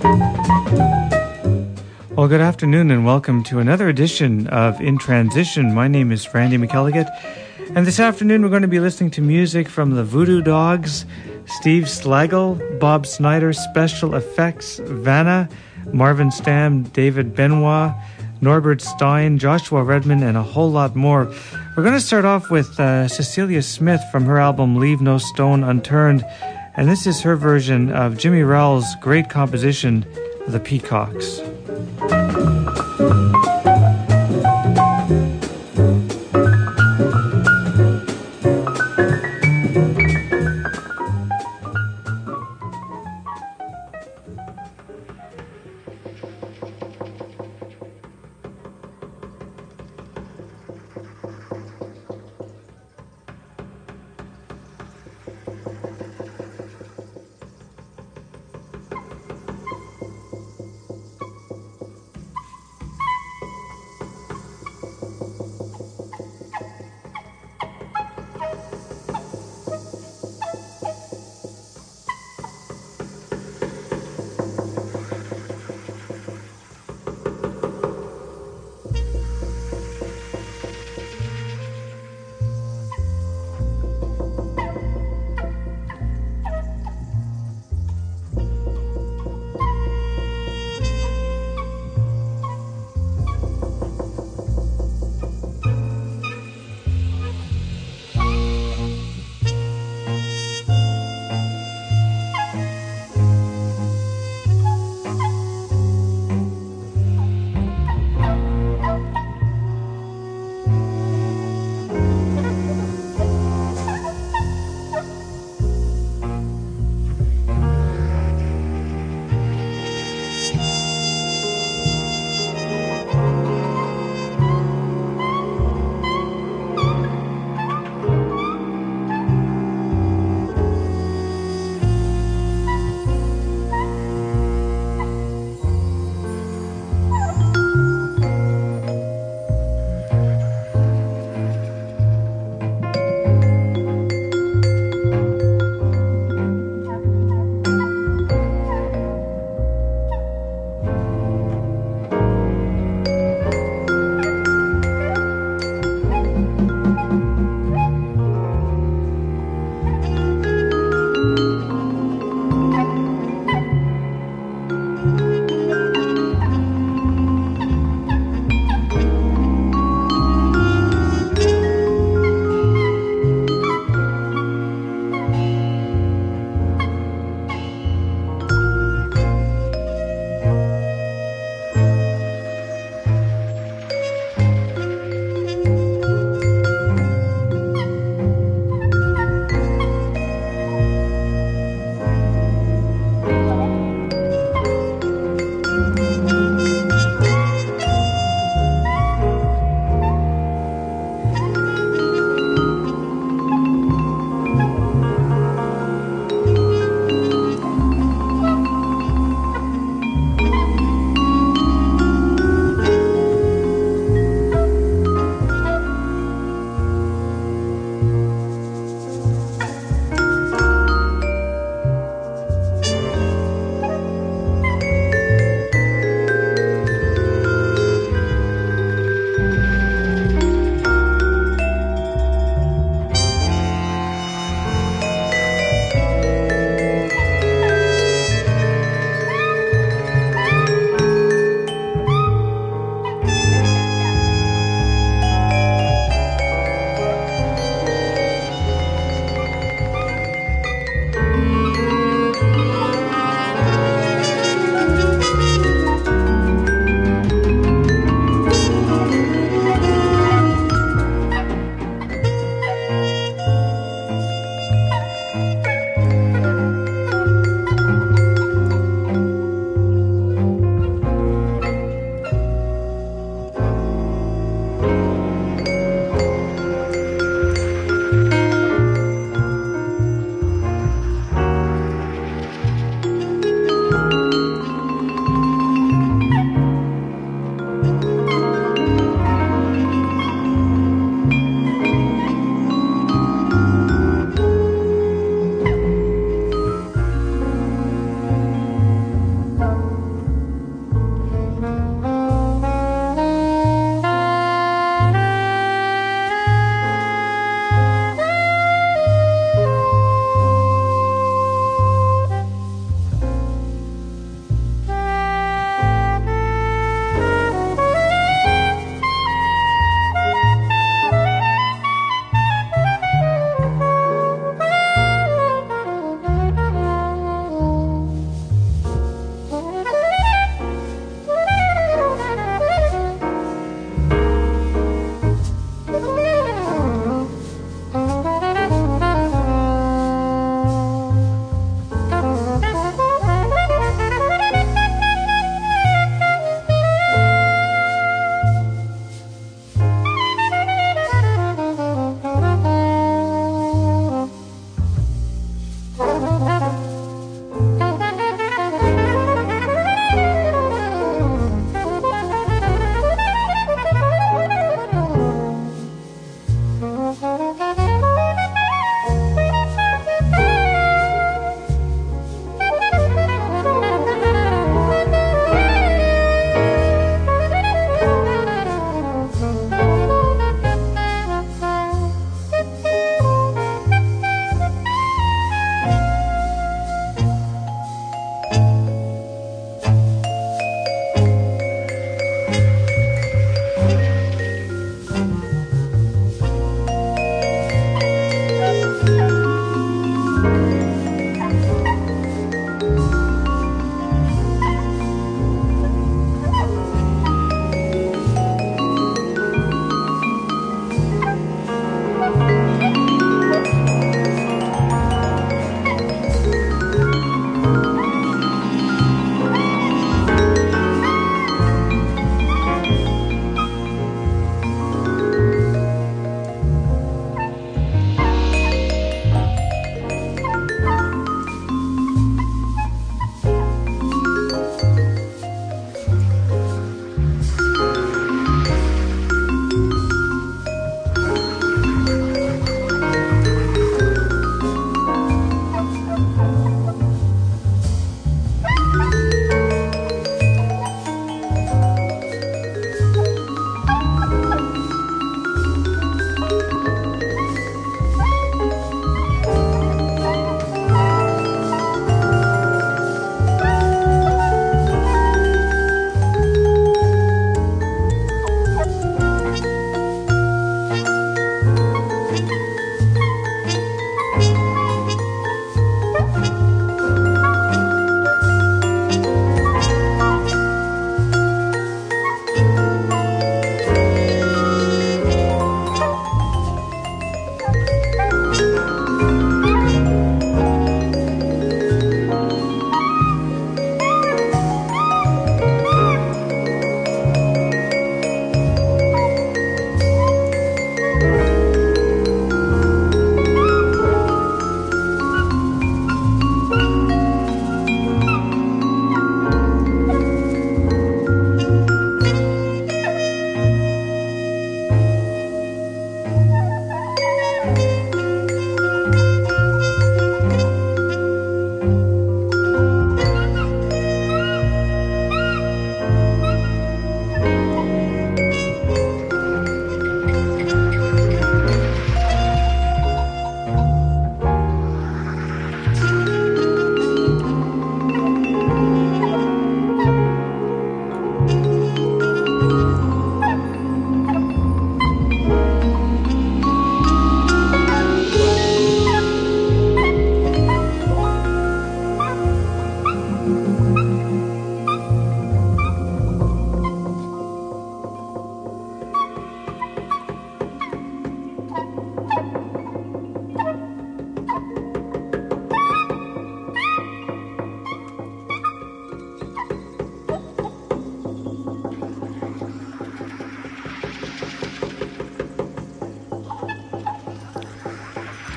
Well, good afternoon and welcome to another edition of In Transition. My name is Randy McElligott, and this afternoon we're going to be listening to music from the Voodoo Dogs, Steve Slagle, Bob Snyder, Special Effects, Vanna, Marvin Stamm, David Benoit, Norbert Stein, Joshua Redman, and a whole lot more. We're going to start off with Cecilia Smith from her album Leave No Stone Unturned, and this is her version of Jimmy Rowell's great composition, The Peacocks.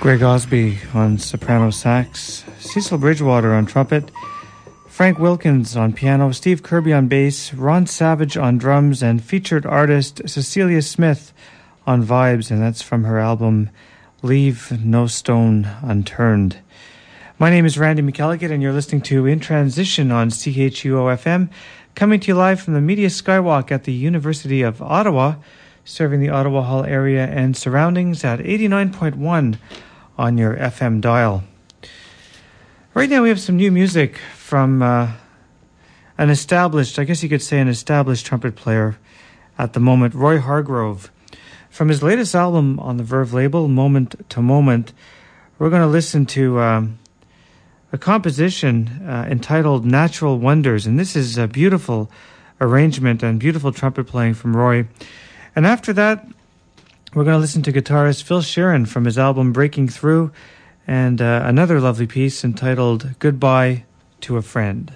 Greg Osby on soprano sax, Cecil Bridgewater on trumpet, Frank Wilkins on piano, Steve Kirby on bass, Ron Savage on drums, and featured artist Cecilia Smith on vibes, and that's from her album Leave No Stone Unturned. My name is Randy McElligott, and you're listening to In Transition on CHUO-FM, coming to you live from the Media Skywalk at the University of Ottawa, serving the Ottawa Hall area and surroundings at 89.1 on your FM dial. Right now we have some new music from an established, I guess you could say an established trumpet player at the moment, Roy Hargrove. From his latest album on the Verve label, Moment to Moment, we're going to listen to a composition entitled Natural Wonders, and this is a beautiful arrangement and beautiful trumpet playing from Roy. And after that, we're going to listen to guitarist Phil Sheeran from his album Breaking Through, and another lovely piece entitled Goodbye to a Friend.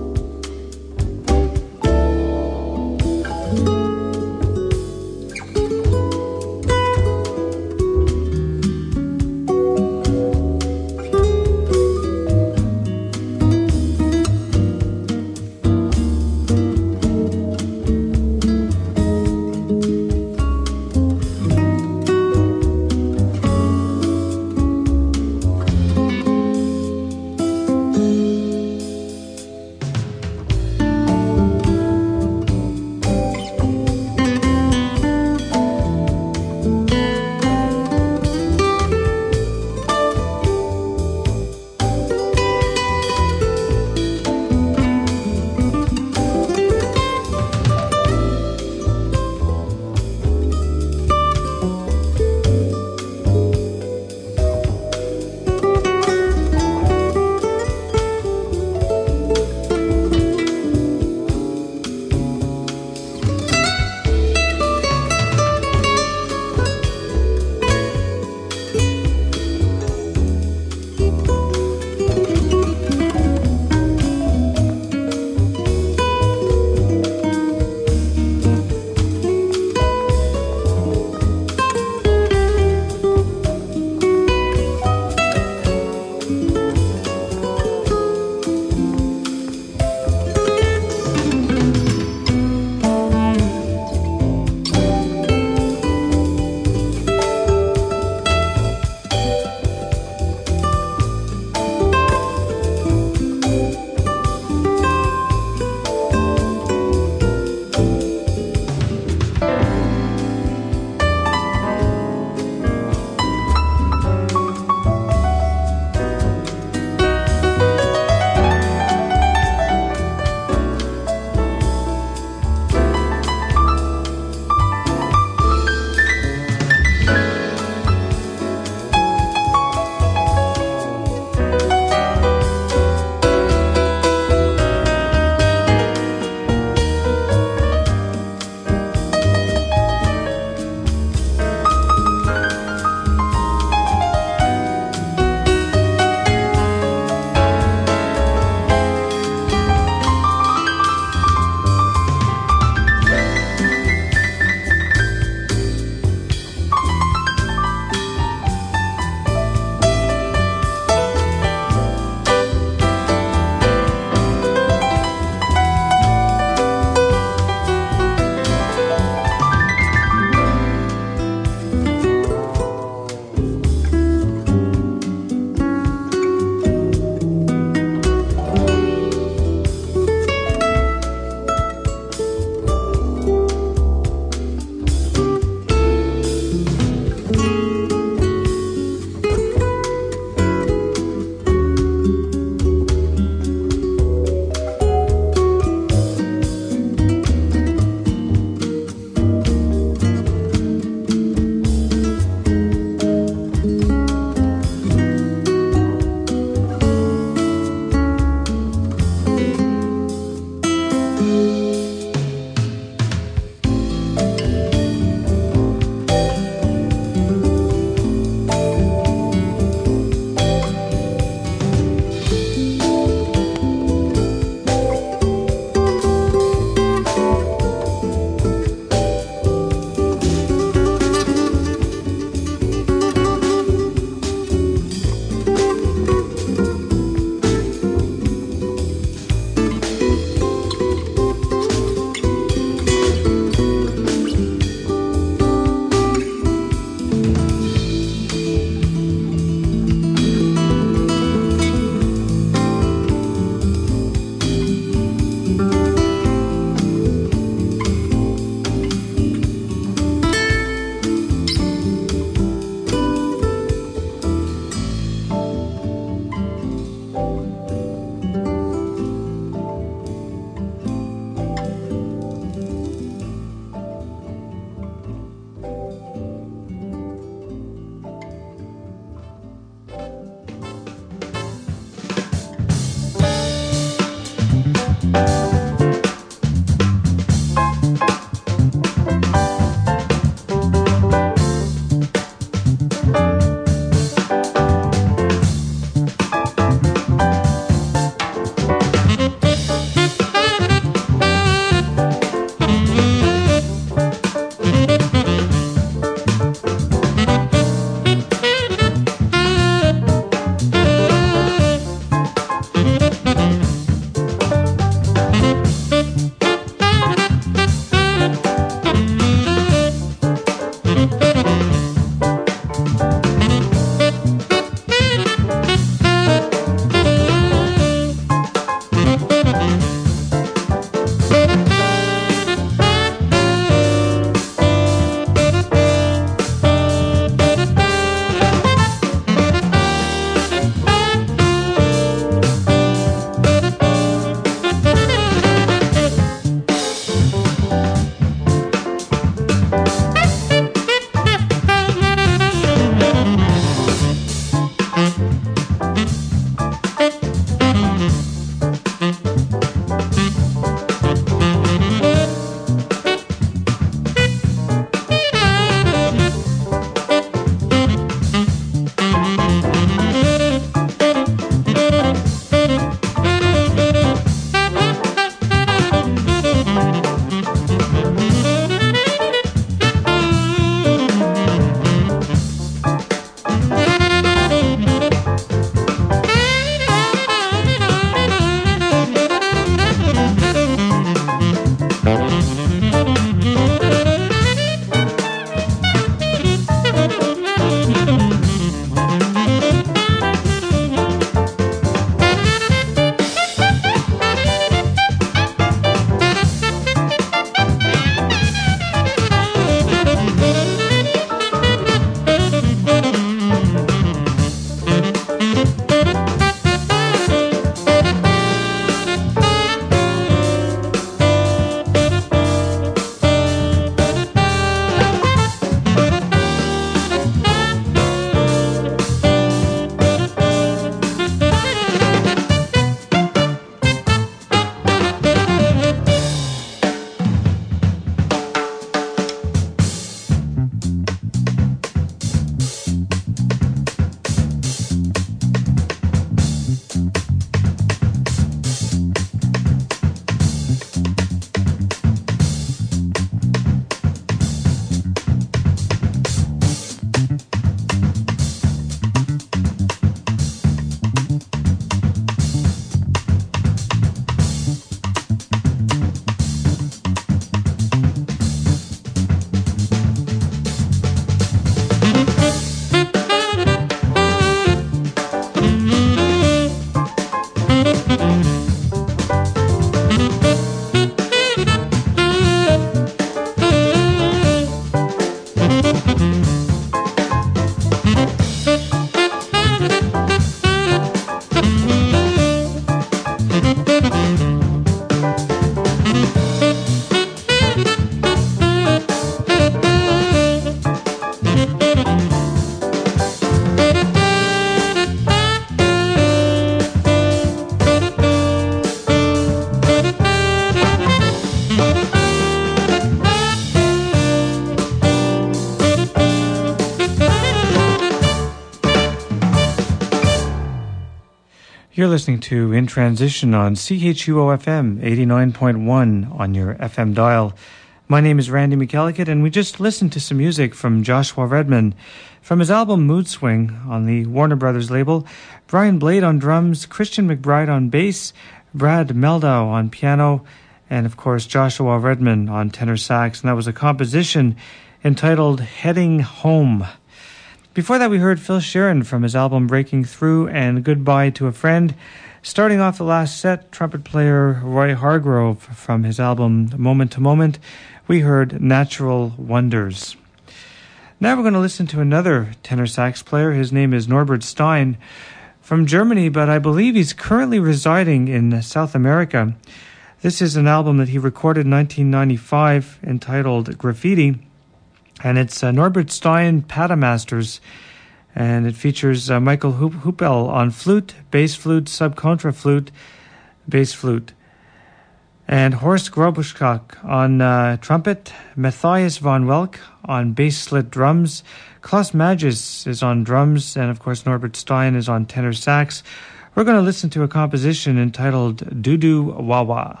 You're listening to In Transition on CHUO-FM 89.1 on your FM dial. My name is Randy McElligott, and we just listened to some music from Joshua Redman from his album Mood Swing on the Warner Brothers label, Brian Blade on drums, Christian McBride on bass, Brad Meldau on piano, and of course Joshua Redman on tenor sax, and that was a composition entitled Heading Home. Before that, we heard Phil Sheeran from his album Breaking Through and Goodbye to a Friend. Starting off the last set, trumpet player Roy Hargrove from his album Moment to Moment. We heard Natural Wonders. Now we're going to listen to another tenor sax player. His name is Norbert Stein from Germany, but I believe he's currently residing in South America. This is an album that he recorded in 1995 entitled Graffiti. And it's Norbert Stein Patamasters, and it features Michael Hupel on flute, bass flute, subcontra flute, bass flute, and Horst Grobuschak on trumpet, Matthias von Welk on bass slit drums, Klaus Magis is on drums, and of course Norbert Stein is on tenor sax. We're going to listen to a composition entitled Dudu Wawa.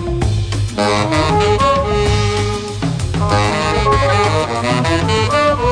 Oh,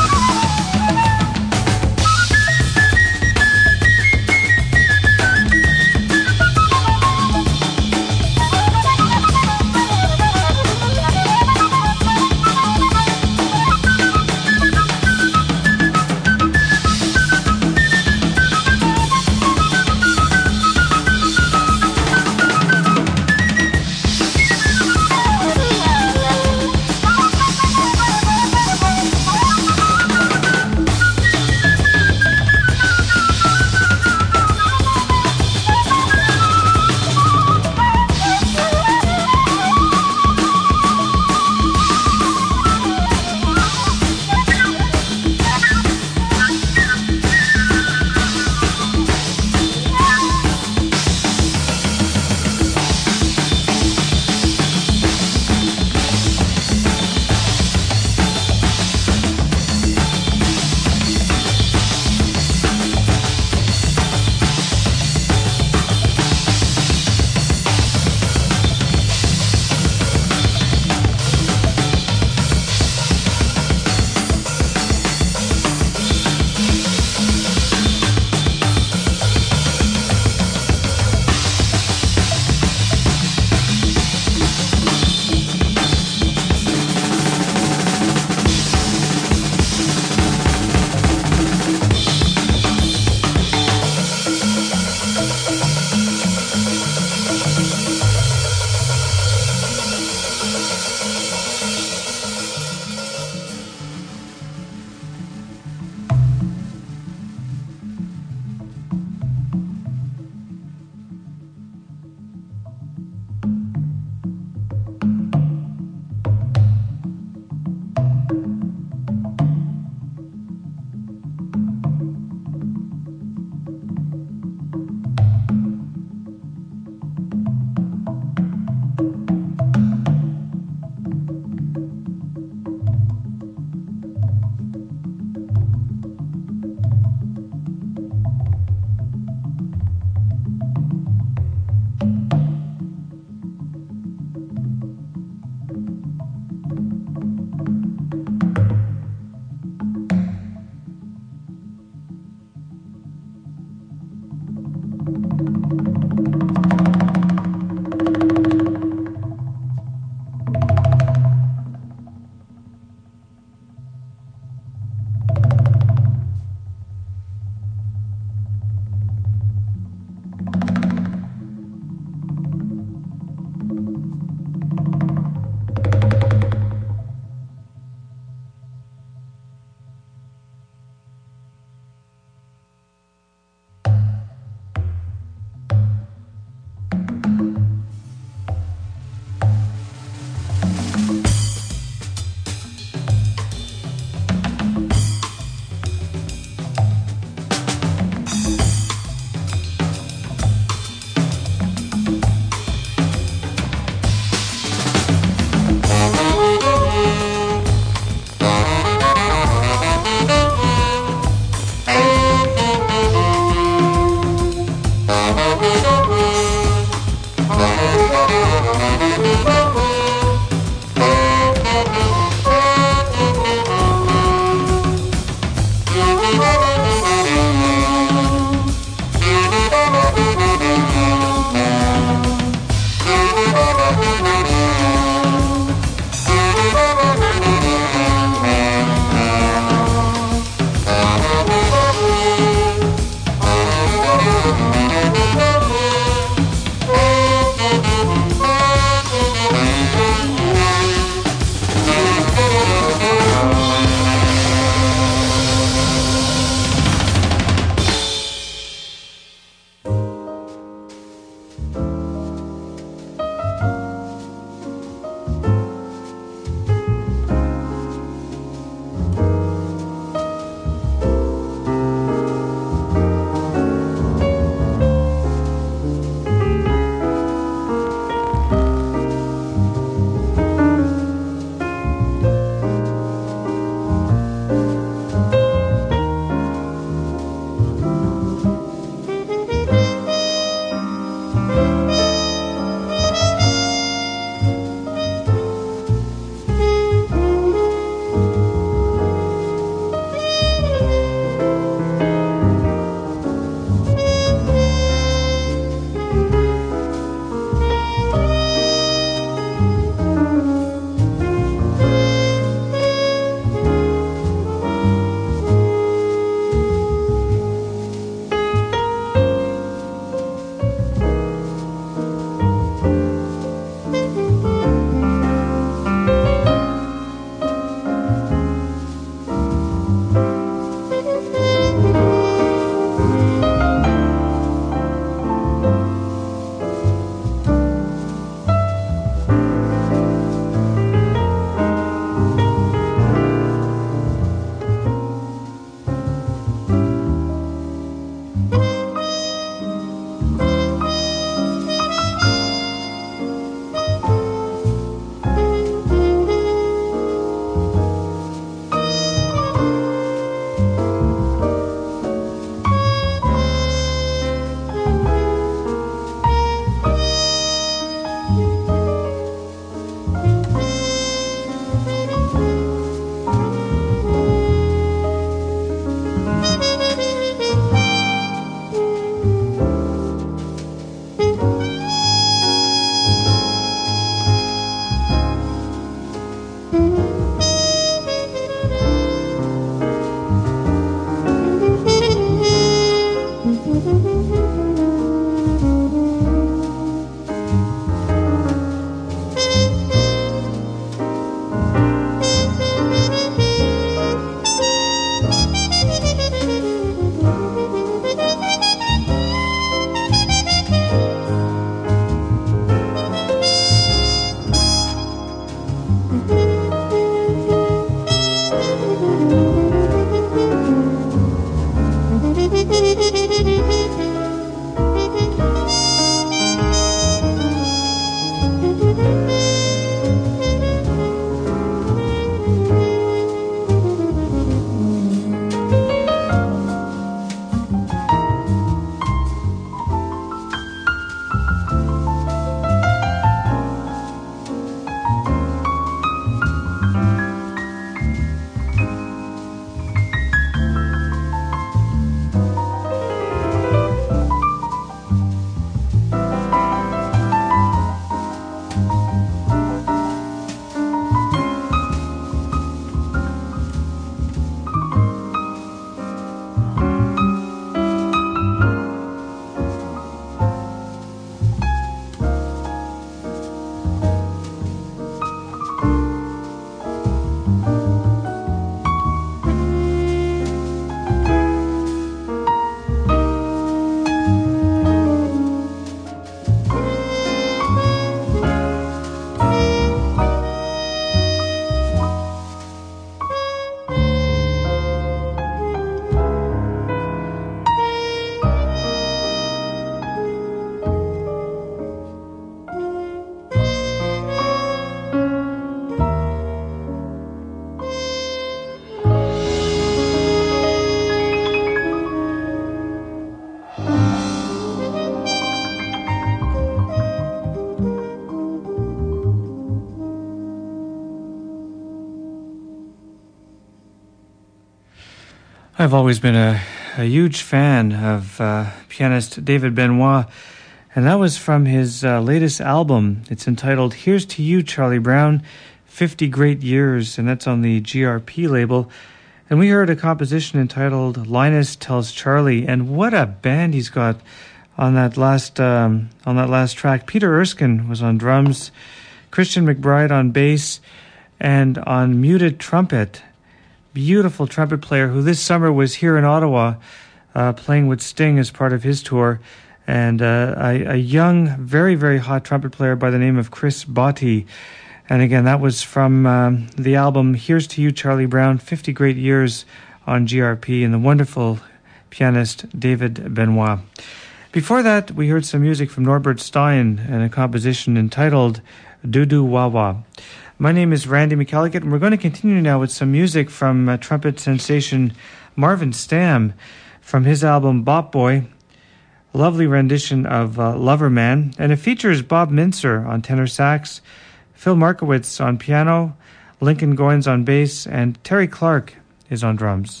I've always been a huge fan of pianist David Benoit, and that was from his latest album. It's entitled Here's to You, Charlie Brown, 50 Great Years, and that's on the GRP label. And we heard a composition entitled Linus Tells Charlie, and what a band he's got on that last track. Peter Erskine was on drums, Christian McBride on bass, and on muted trumpet. Beautiful trumpet player who this summer was here in Ottawa playing with Sting as part of his tour, and a young, very, very hot trumpet player by the name of Chris Botti. And again, that was from the album Here's to You, Charlie Brown, 50 Great Years on GRP, and the wonderful pianist David Benoit. Before that, we heard some music from Norbert Stein and a composition entitled Doo Wah Wah. My name is Randy McElligott, and we're going to continue now with some music from trumpet sensation Marvin Stamm from his album Bop Boy, a lovely rendition of Lover Man, and it features Bob Mintzer on tenor sax, Phil Markowitz on piano, Lincoln Goines on bass, and Terry Clark is on drums.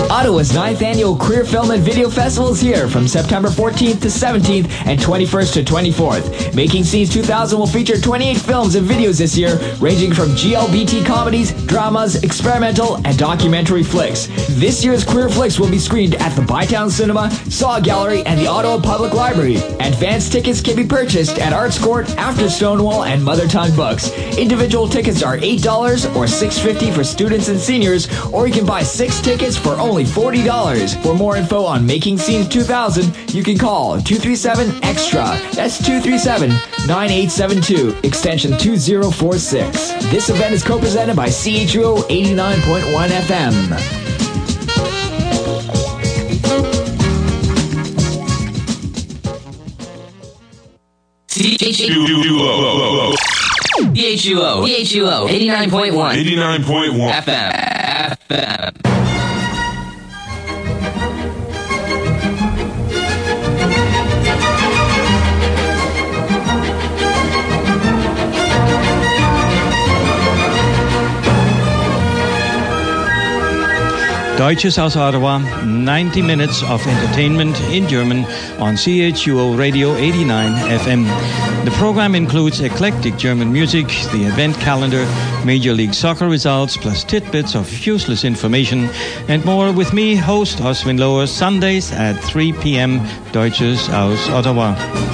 Ottawa's 9th Annual Queer Film and Video Festival is here from September 14th to 17th and 21st to 24th. Making Scenes 2000 will feature 28 films and videos this year, ranging from GLBT comedies, dramas, experimental, and documentary flicks. This year's queer flicks will be screened at the Bytown Cinema, Saw Gallery, and the Ottawa Public Library. Advance tickets can be purchased at Arts Court, After Stonewall, and Mother Tongue Books. Individual tickets are $8 or $6.50 for students and seniors, or you can buy 6 tickets for only $40. For more info on Making Scenes 2000, you can call 237-EXTRA. That's 237-9872, extension 2046. This event is co-presented by CHUO 89.1 FM. CHUO 89.1 FM. Deutsches aus Ottawa, 90 minutes of entertainment in German on CHUO Radio 89 FM. The program includes eclectic German music, the event calendar, Major League Soccer results, plus tidbits of useless information, and more with me, host Oswin Lower, Sundays at 3 p.m. Deutsches aus Ottawa.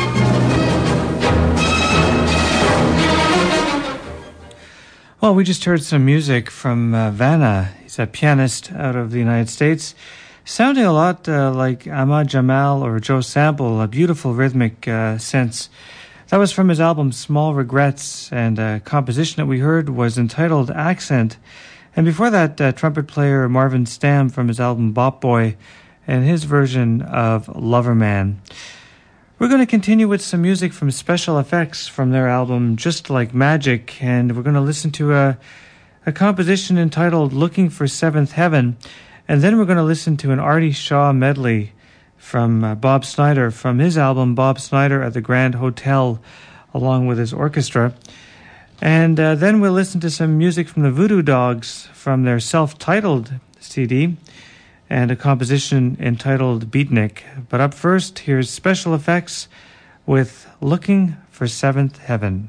Well, we just heard some music from Vanna. He's a pianist out of the United States, sounding a lot like Ahmad Jamal or Joe Sample, a beautiful rhythmic sense. That was from his album Small Regrets, and a composition that we heard was entitled Accent. And before that, trumpet player Marvin Stamm from his album Bop Boy and his version of Loverman. We're going to continue with some music from Special Effects from their album Just Like Magic, and we're going to listen to a composition entitled Looking for Seventh Heaven, and then we're going to listen to an Artie Shaw medley from Bob Snyder from his album Bob Snyder at the Grand Hotel along with his orchestra. And then we'll listen to some music from the Voodoo Dogs from their self-titled CD, and a composition entitled Beatnik. But up first, here's Special Effects with Looking for Seventh Heaven.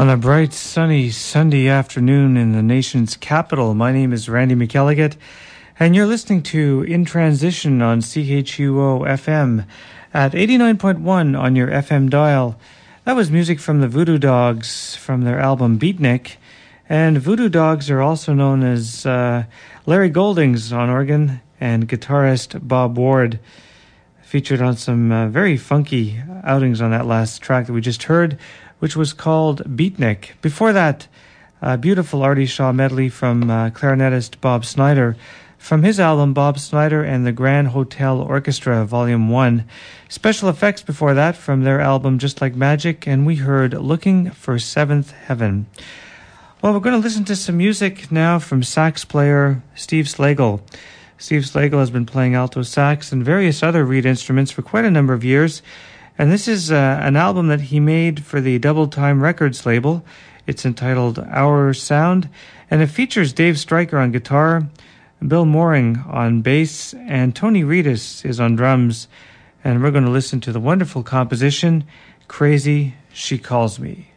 On a bright, sunny Sunday afternoon in the nation's capital, my name is Randy McElligott, and you're listening to In Transition on CHUO FM at 89.1 on your FM dial. That was music from the Voodoo Dogs from their album Beatnik, and Voodoo Dogs are also known as Larry Goldings on organ and guitarist Bob Ward, featured on some very funky outings on that last track that we just heard, which was called Beatnik. Before that, a beautiful Artie Shaw medley from clarinetist Bob Snyder from his album Bob Snyder and the Grand Hotel Orchestra, Volume 1. Special effects before that from their album Just Like Magic, and we heard Looking for Seventh Heaven. Well, we're going to listen to some music now from sax player Steve Slagle. Steve Slagle has been playing alto sax and various other reed instruments for quite a number of years. And this is an album that he made for the Double Time Records label. It's entitled Our Sound, and it features Dave Stryker on guitar, Bill Mooring on bass, and Tony Reedus is on drums. And we're going to listen to the wonderful composition, Crazy She Calls Me.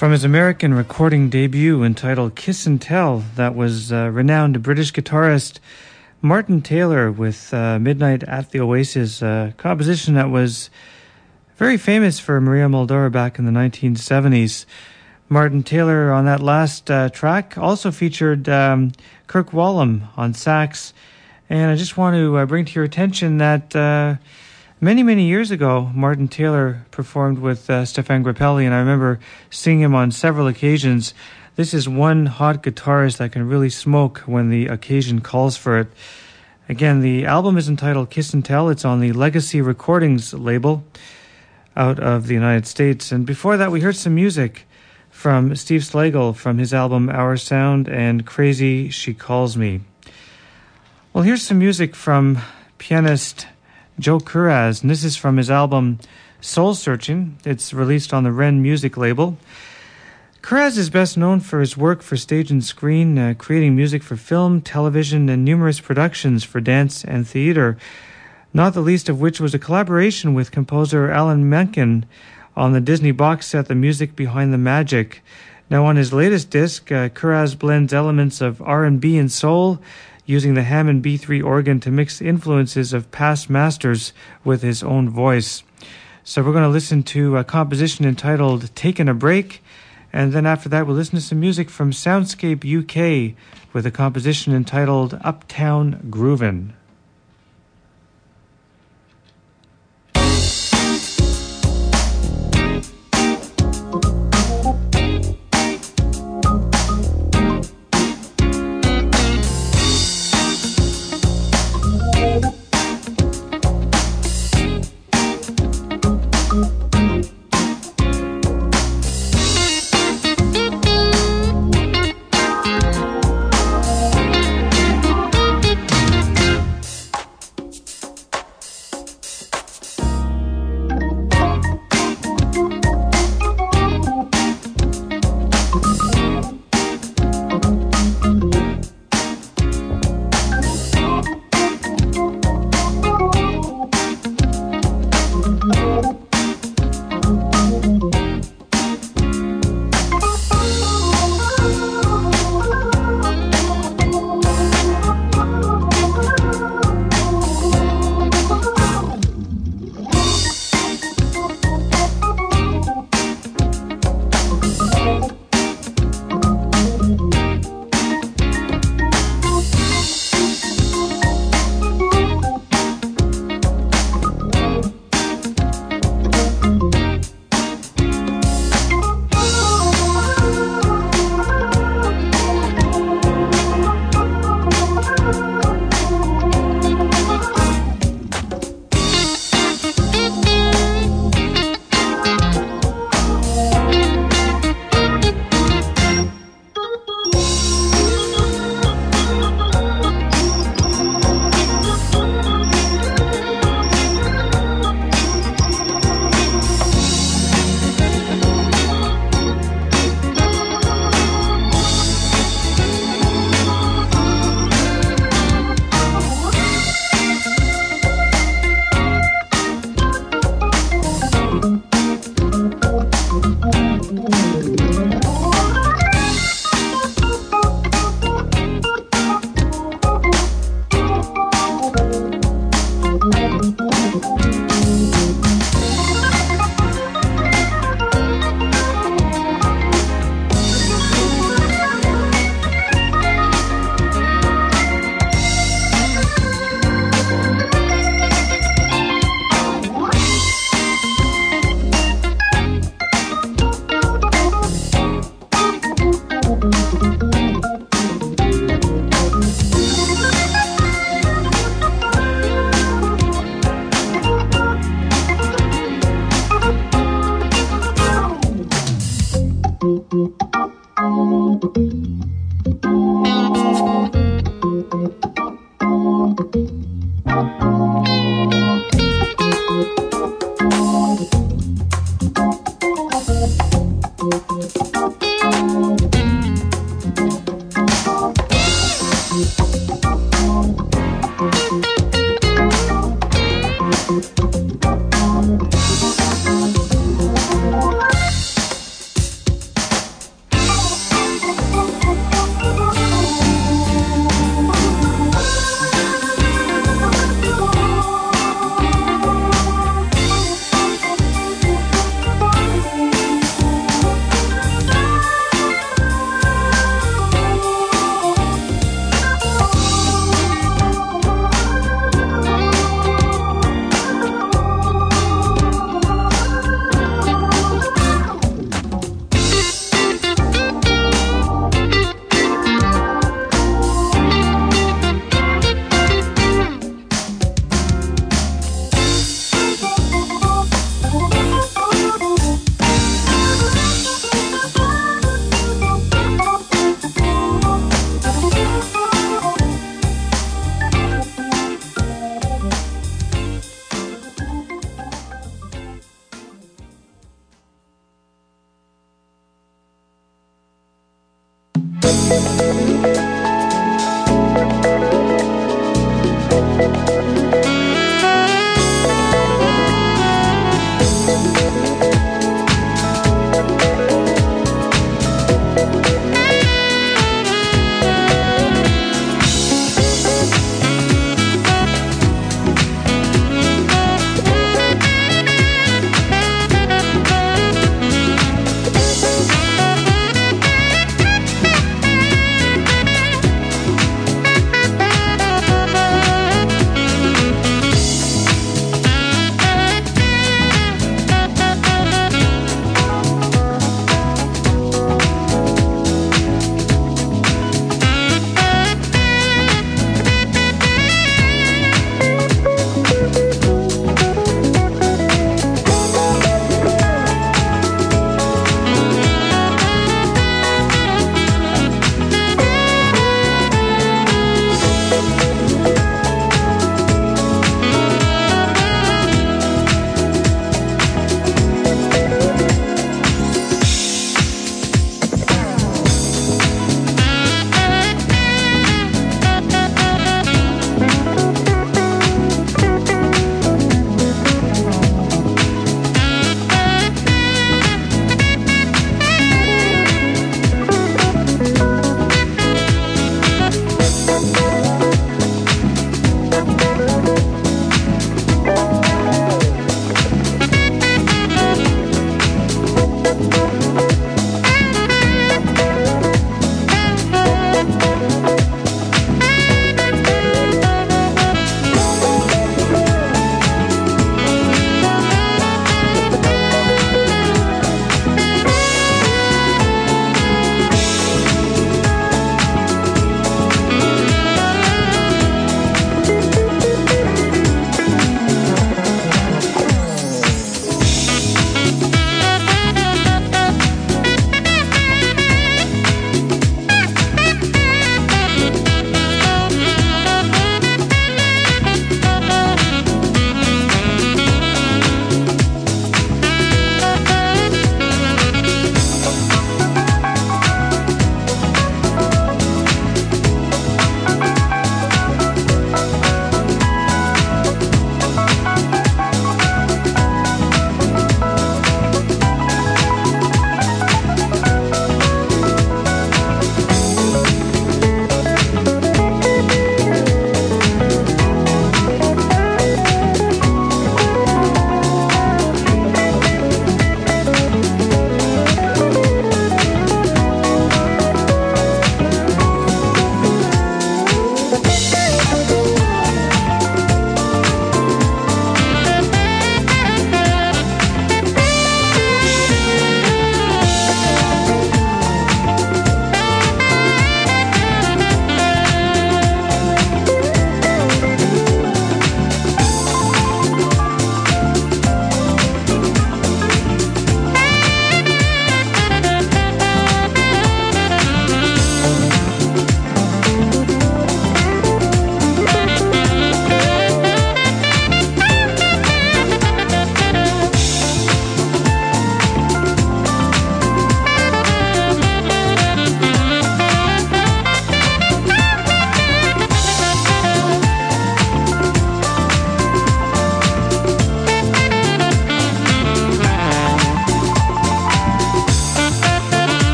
From his American recording debut entitled Kiss and Tell, that was renowned British guitarist Martin Taylor with Midnight at the Oasis, a composition that was very famous for Maria Muldaur back in the 1970s. Martin Taylor on that last track also featured Kirk Whalum on sax. And I just want to bring to your attention that many, many years ago, Martin Taylor performed with Stéphane Grappelli, and I remember seeing him on several occasions. This is one hot guitarist that can really smoke when the occasion calls for it. Again, the album is entitled Kiss and Tell. It's on the Legacy Recordings label out of the United States. And before that, we heard some music from Steve Slagle from his album Our Sound and Crazy She Calls Me. Well, here's some music from pianist Joe Kuraz, and this is from his album Soul Searching. It's released on the Ren Music label. Kuraz is best known for his work for stage and screen, creating music for film, television, and numerous productions for dance and theater, not the least of which was a collaboration with composer Alan Menken on the Disney box set The Music Behind the Magic. Now, on his latest disc, Kuraz blends elements of R&B and soul, using the Hammond B3 organ to mix influences of past masters with his own voice. So we're going to listen to a composition entitled Taking a Break, and then after that we'll listen to some music from Soundscape UK with a composition entitled Uptown Groovin'.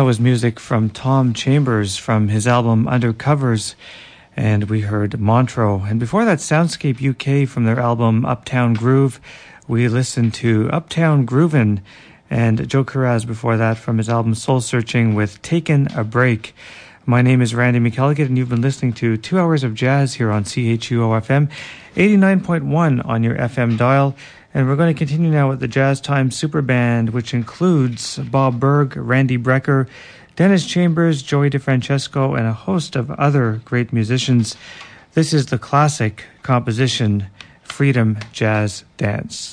was music from Tom Chambers from his album Undercovers, and we heard Montreux. And before that, Soundscape UK from their album Uptown Groove. We listened to Uptown Groovin', and Joe Carraz before that from his album Soul Searching with Taken a Break. My name is Randy McElligott, and you've been listening to 2 hours of jazz here on CHUO-FM, 89.1 on your FM dial. And we're going to continue now with the Jazz Time Super Band, which includes Bob Berg, Randy Brecker, Dennis Chambers, Joey DeFrancesco, and a host of other great musicians. This is the classic composition, Freedom Jazz Dance.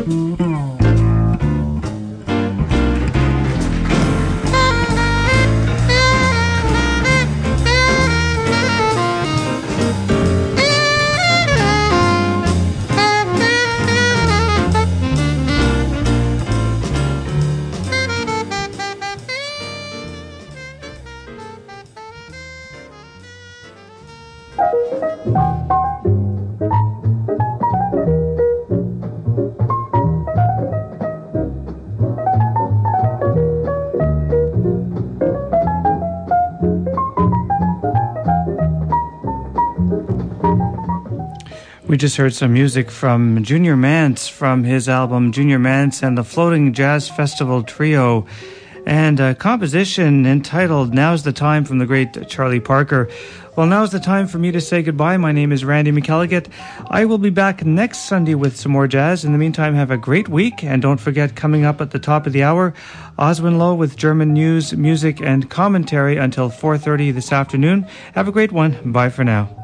We just heard some music from Junior Mance from his album Junior Mance and the Floating Jazz Festival Trio, and a composition entitled Now's the Time from the great Charlie Parker. Well, now's the time for me to say goodbye. My name is Randy McElligott. I will be back next Sunday with some more jazz. In the meantime, have a great week, and don't forget, coming up at the top of the hour, Oswin Lowe with German news, music, and commentary until 4:30 this afternoon. Have a great one. Bye for now.